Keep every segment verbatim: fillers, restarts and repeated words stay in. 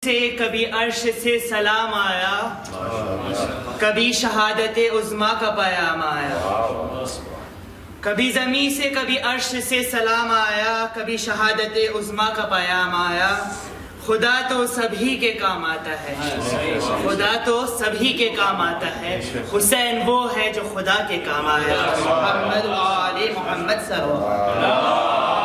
से कभी अर्श से सलाम आया, कभी शहादत उज़्मा का पयाम आया। कभी ज़मीं से कभी अर्श से सलाम आया, कभी शहादत उज़्मा का पयाम आया। खुदा तो सभी के काम आता है, खुदा तो सभी के काम आता है। हुसैन वो है जो खुदा के काम आया। मोहम्मद व आले मोहम्मद सल्लल्लाहु।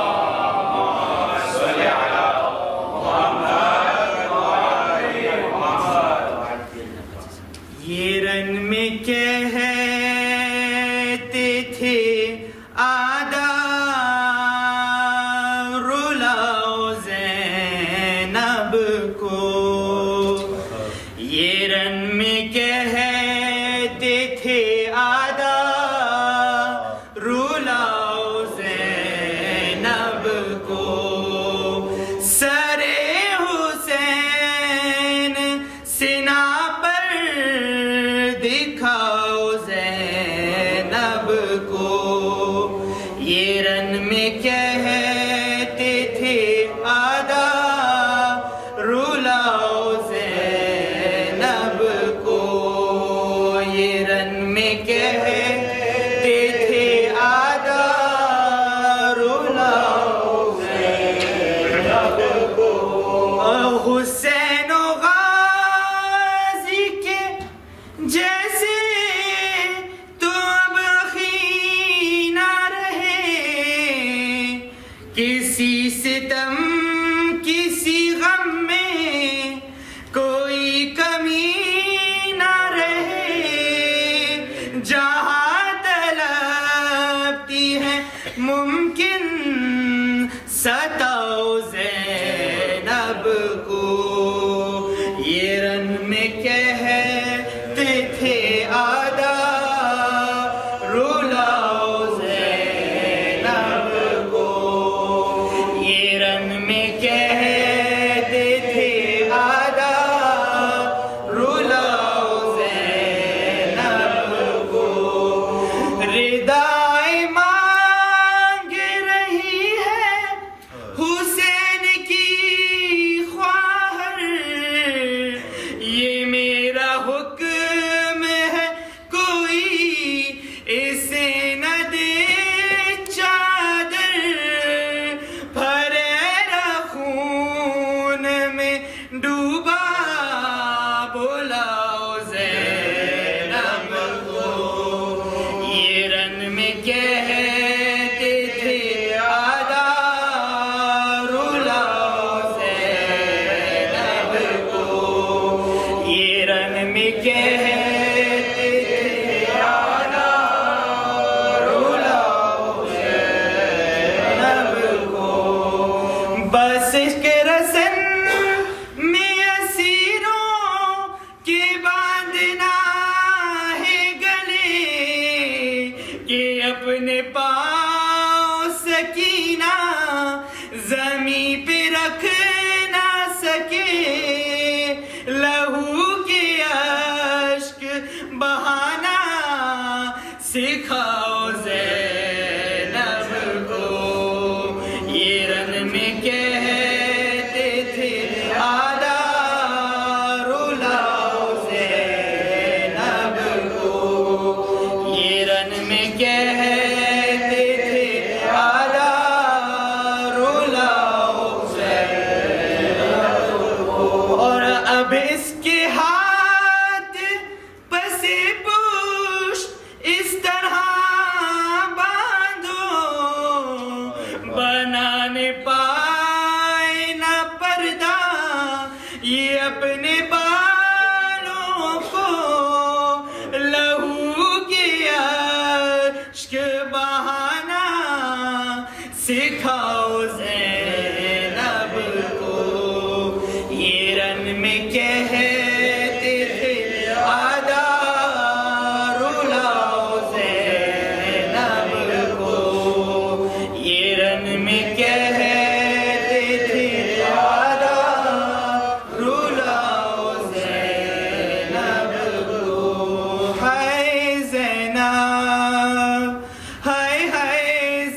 ये रन में कहते थे आदा रुलाओ ज़ैनब को, ये रन में कहते थे आदा रुलाओ ज़ैनब को। सरे हुसैन सिना दिखाओ ज़ैनब को, ये रन में कहते थे आदा रुलाओ ज़ैनब को, ये रन में कहते थे आदा रुलाओ ज़ैनब को। हुसैन गाज़ी के जैसे तो अब अखी ना रहे, किसी सितम किसी गम में कोई कमी ना रहे। जहाँ तलबती है मुमकिन सताओ ज़ैनब को, ये रन में कहते थे आदा रुलाओ ज़ैनब को, ये रन में कहते थे आदा रुलाओ ज़ैनब को। रिदाए मांग रही है हुसैन की ख्वाहर, ये मेरा हुक्म है कोई इसे न दे चादर। फरेरा खून में डूबा बुलाओ ज़ैनब को, ये रन में कहते थे आदा रुलाओ ज़ैनब को, ये रन में कहते थे आदा रुलाओ ज़ैनब को। बस के रसन में असीरों के बांधना है गले, कि अपने पाँव सकीना ज़मीं पे रख ना सके। लहू के अश्क बहाना सिखाओ ज़ैनब को, ये रन में कहते थे आदा रुलाओ ज़ैनब को, ये रन में कहते थे आदा रुलाओ ज़ैनब को। और अब इसके हाथ पसे पुश इस तरह बांधो, बनाने पाए ना पर्दा ये अपने बालों को। लहू के अश्क बहाना सिखाओ ज़ैनब को, ये रन में कहते थे आदा रुलाओ ज़ैनब को, ये रन में कहते थे आदा रुलाओ ज़ैनब को। हाय ज़ैनब, हाय हाय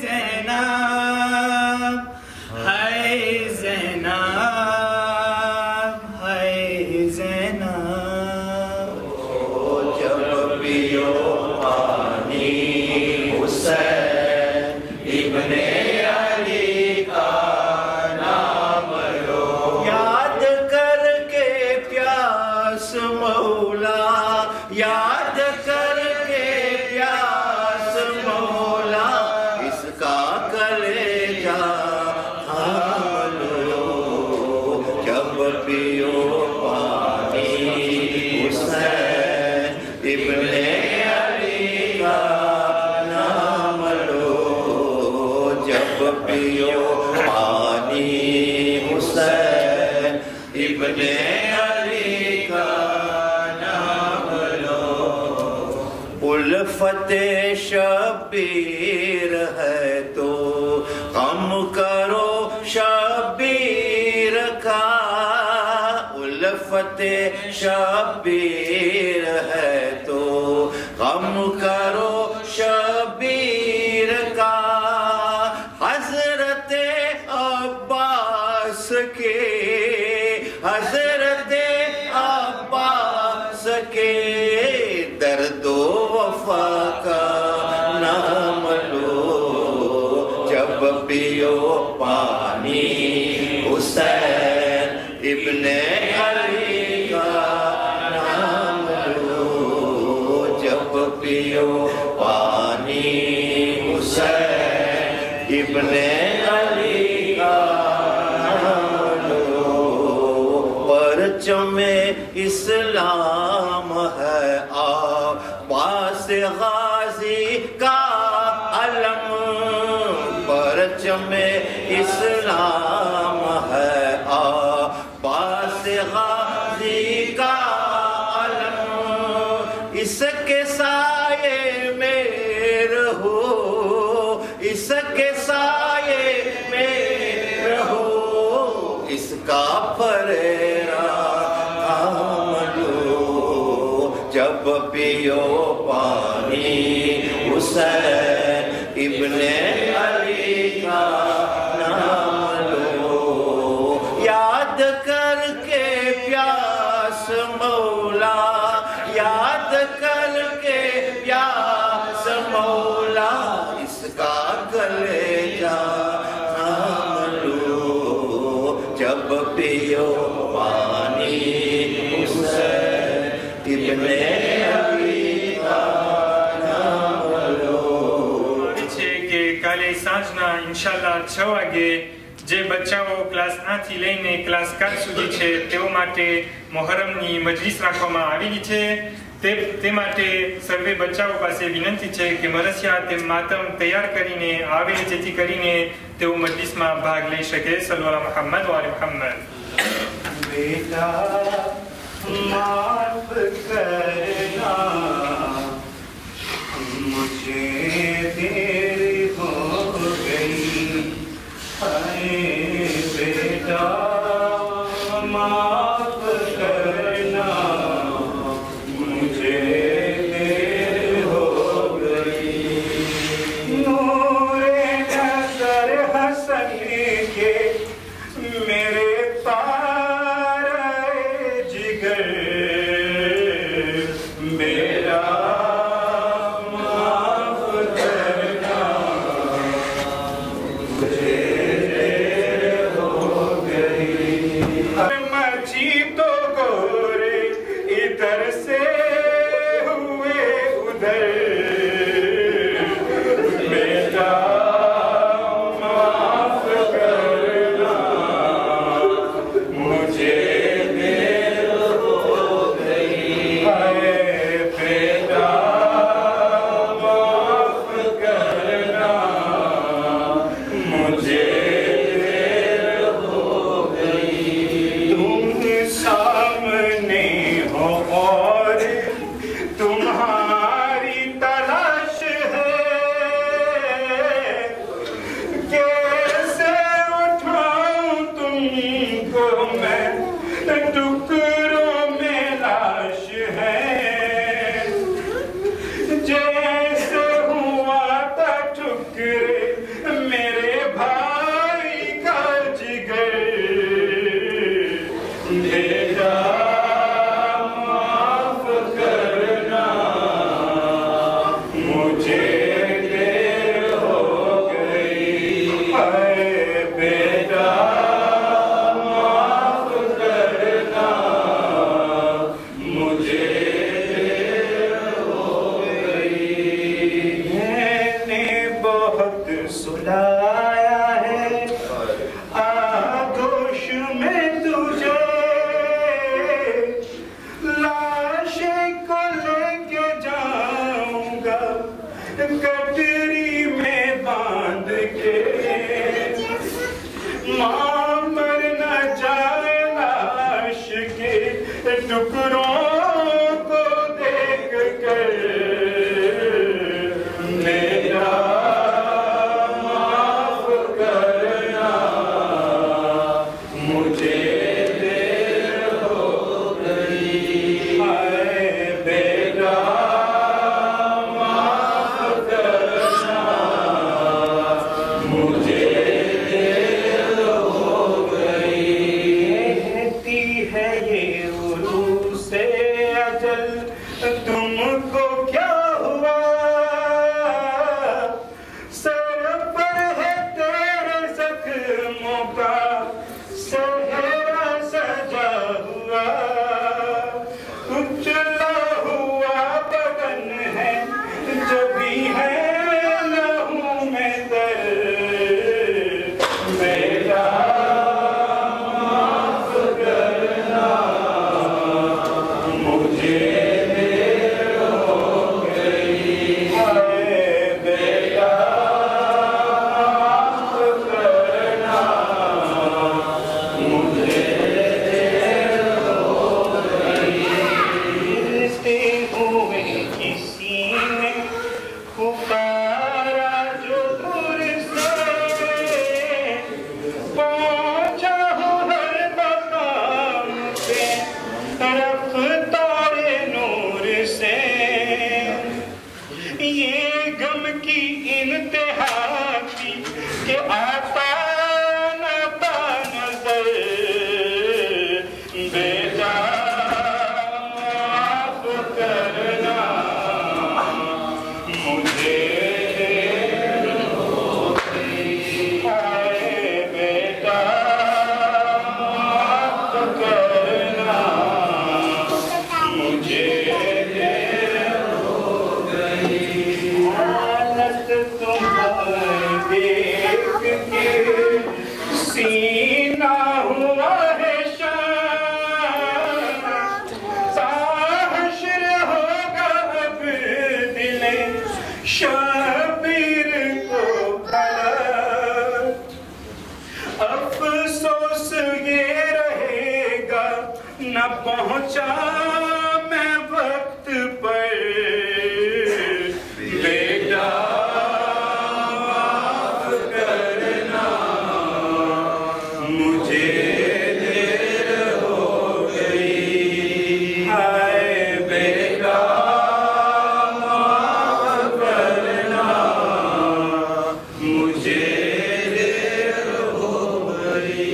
ज़ैनब, हाय ज़ैनब, हाय पियो पानी हुसैन इब्ने अली का नाम लो, जब पियो पानी हुसैन इब्ने अली का नाम लो। उल्फते शबीर है तो गम करो शबीर का, उल्फते शबीर है तो गम करो शबीर का। हजरते अब्बास के हजरते अब्बास के दर्दो वफा का नाम लो, जब पियो पानी हुसैन इब्ने अली का नाम लो, जब पियो पानी हुसैन इब्ने अली का नाम लो। परचमे इस्लाम है आबास गाजी का अलम, परचमे इस्लाम है आबास गाजी का अलम। इसके साये में रहो, इसके साये में रहो, इसका फरेरा थाम लो, जब पियो पानी हुसैन इब्ने अली का नाम लो। याद करके प्यास मौला, याद करके प्यास मौला, इसका कलेजा थाम लो, जब पियो पानी हुसैन इब्ने अली का नाम लो। છે કે કાલે સાંજના ઇન્શાલ્લાહ છ વાગે જે બચ્ચાઓ ક્લાસ આઠ થી લઈને ક્લાસ સાત સુધી છે તેઓ માટે મોહરમની મજલિસ રાખવામાં આવેલી છે। તે તે માટે સર્વે બચ્ચાઓ પાસે વિનંતી છે કે મરસિયા તેમ માતમ તૈયાર કરીને આવે, જેથી કરીને તેઓ મજલિસમાં ભાગ લઈ શકે। સલ્લલ્લાહુ અલા મુહમ્મદ વ અલી મુહમ્મદ। बेटा माफ करना मुझे देर हो गई, हाय बेटा माफ करना मुझे देर हो गई। नूरे नजर हसन के मेरे तारे जिगर, मेरा माफ करना मुझे देर हो गई। मर्जी तो को टुकड़ों को देख कर मेरा माफ करना, मुझे देर हो गई। हाय बेटा माफ करना, मुझे देर हो गई। कहती है ये उरू से अजल, तुमको क्या हुआ? सर पर है तेरे जख्मों का सेहरा सजा हुआ, उजला हुआ बदन है जो भी है लहू में दर्द। मेरा माफ करना, मुझे देर हो गई। हाय बेटा माफ करना, मुझे देर हो गई। गिरते हुए किसी ने पुकारा जो दूर से, पहुंचा हूँ हर मकाम पे रफ्तारे नूर से। ये गम की इंतहा थी कि आता न था नजर। बेटा माफ करना, मुझे देर हो गई। हाय बेटा माफ करना, मुझे देर हो गई। हालत तुम्हारी देख के सीना हुआ है शान, साहश्र होगा अब दिले शबीर को भला। अफसोस ये रहेगा न पहुंचा मैं वक्त पर। बेटा माफ करना, मुझे देर हो गई। हाय बेटा माफ करना, मुझे देर हो गई।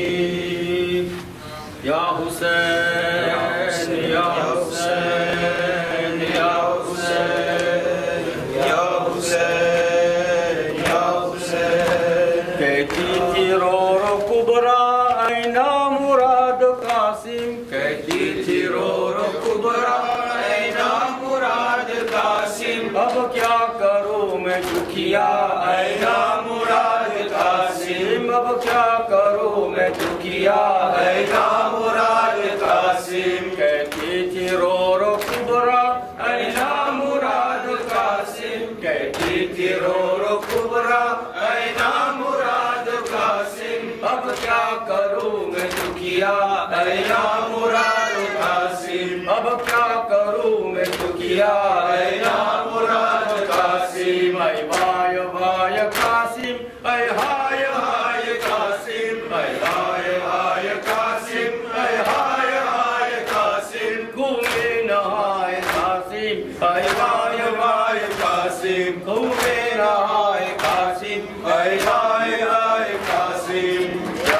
या हुसैन या हुसैन या हुसैन या हुसैन या हुसैन। कहती थी रो रो कुबरा ऐना मुराद कासिम, कहती थी रो रो कुबरा ऐना मुराद कासिम। अब क्या करूं मैं दुखिया ऐना मुराद कासिम, अब क्या करूं मैं दुखिया ऐना मुराद कासिम। कहती थी रो रो कुबरा ऐना मुराद कासिम, कहती थी रो रो कुबरा ऐना मुराद कासिम। अब क्या करूं मैं दुखिया ऐना मुराद कासिम। अब क्या करूं मैं दुखिया ऐना मुराद कासिम। ऐ भाई भाई कासिम, ऐ हाय हाय कासिम, ऐ हाय हाय कासिम, ऐ हाय हाय कासिम। घूमे नहाए कासिम, ऐ हाय हाय कासिम, घूमे नहाए कासिम, ऐ हाय हाय कासिम। या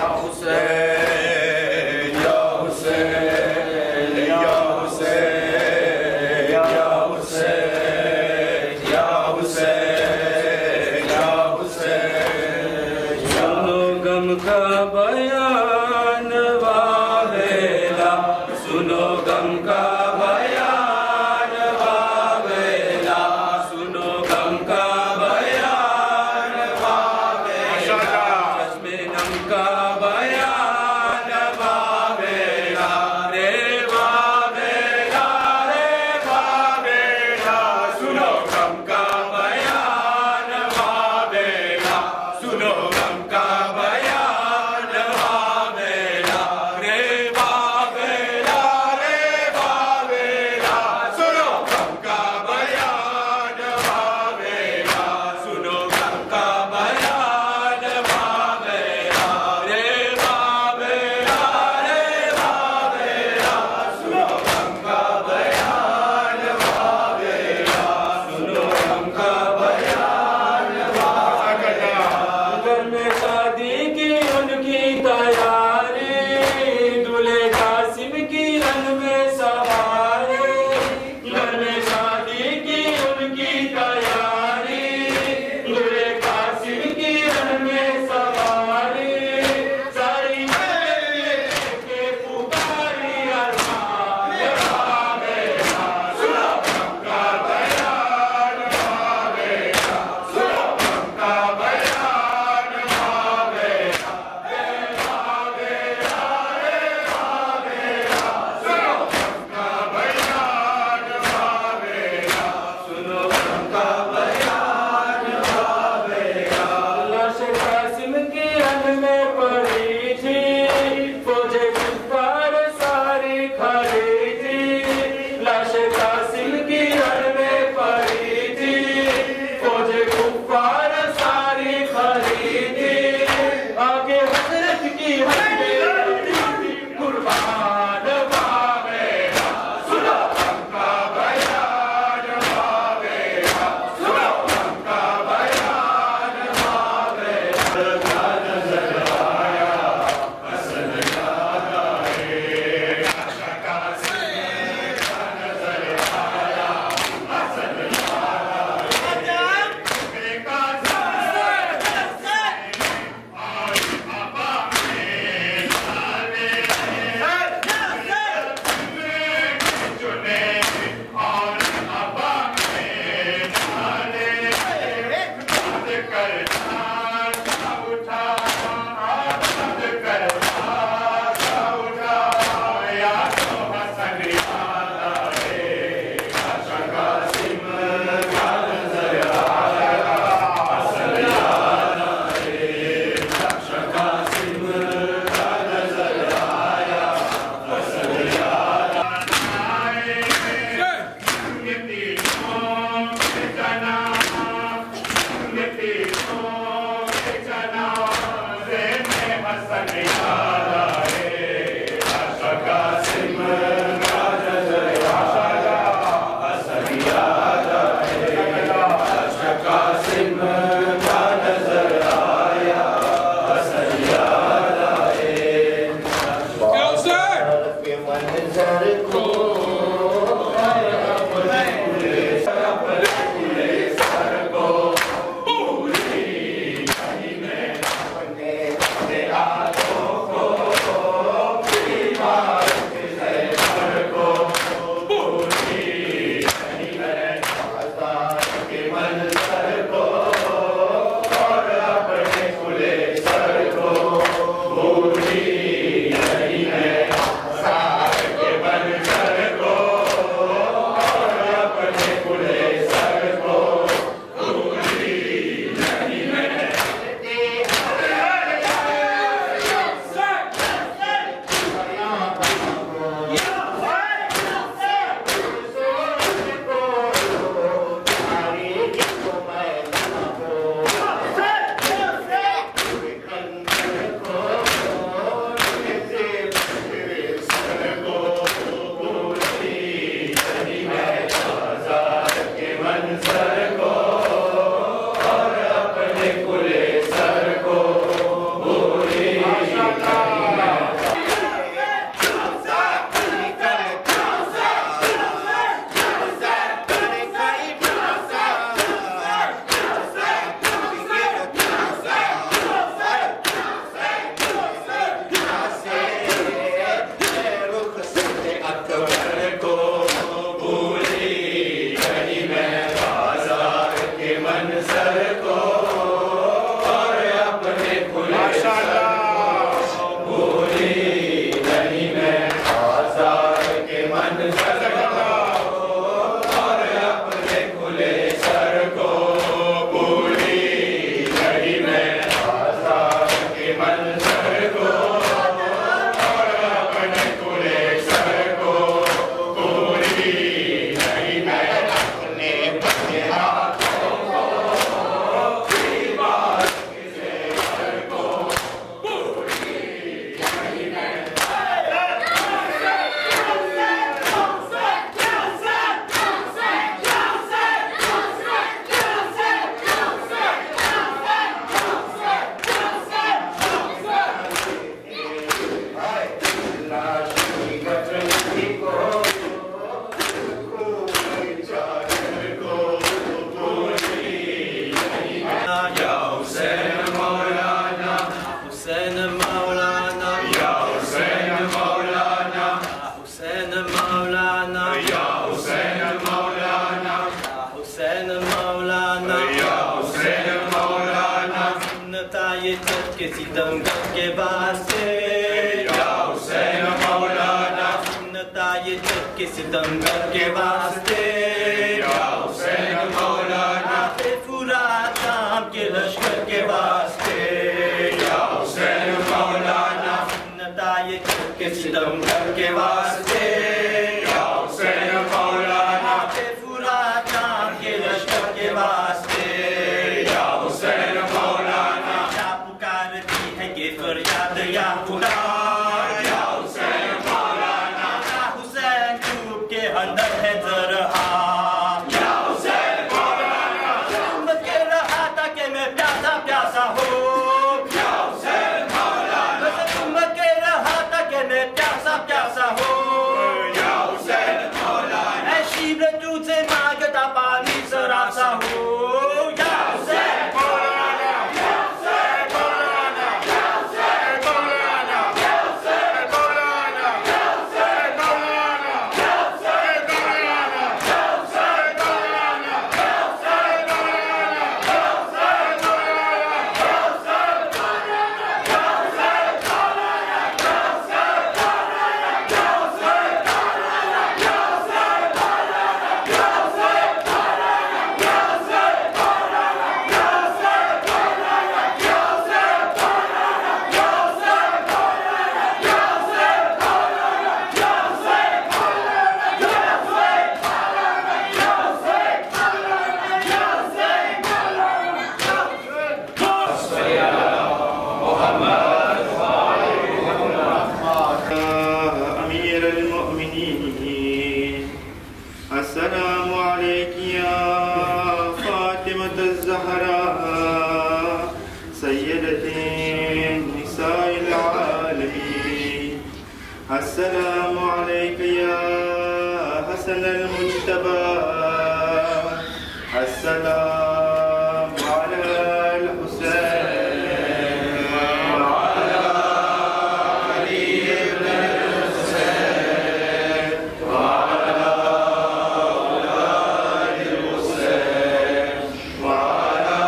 हुसैन या हुसैन या हुसैन या हुसैन खड़ी थी, लाश कासिम की रण में पड़ी थी, फौज कुफ्फार सारी खड़ी थी, आगे हजरत की हस्ती थी, कुर्बान भावेगा, सुनो उनका बयान भावेगा, सुनो उनका बयान भावेगा, नजर आया हसन याद आए, के सितमगर के वास्ते या हुसैन मौलाना, सुन्नता ये जग के सितमगर के वास्ते या हुसैन मौलाना, फुरात नाम के लश्कर के वास्ते या हुसैन मौलाना, सुन्नता ये जग के सितमगर के वास्ते المؤمنين. السلام عليك يا فاطمة الزهراء سيدة نساء العالمين. السلام عليك يا حسن المجتبى. السلام على الحسين وعلى علي بن الحسين وعلى أولاد الحسين وعلى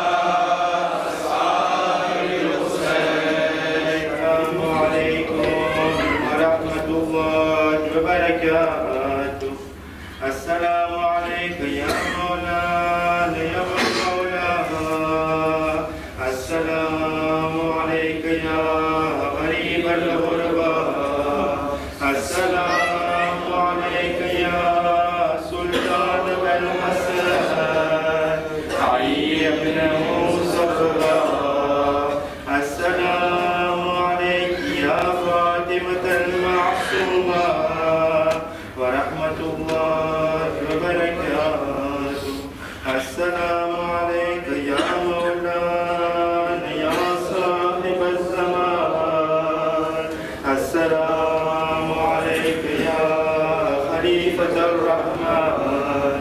أصحاب الحسين. السلام عليكم ورحمة الله وبركاته. السلام عليك يا مولانا يا مولانا. السلام عليك يا غريب الغرباء. السلام عليك يا سلطان بن حسن علي بن موسى. السلام عليك يا فاطمة المعصومة ورحمة الله وبركاته. السلام عليك يا مولانا يا صاحب الزمان. السلام عليك يا خليفة الرحمن.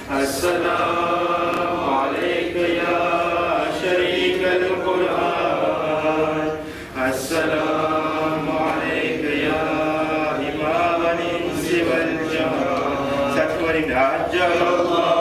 السلام عليك يا شريك القرآن. السلام عليك يا إمام الإنس والجان. ستكون عجل الله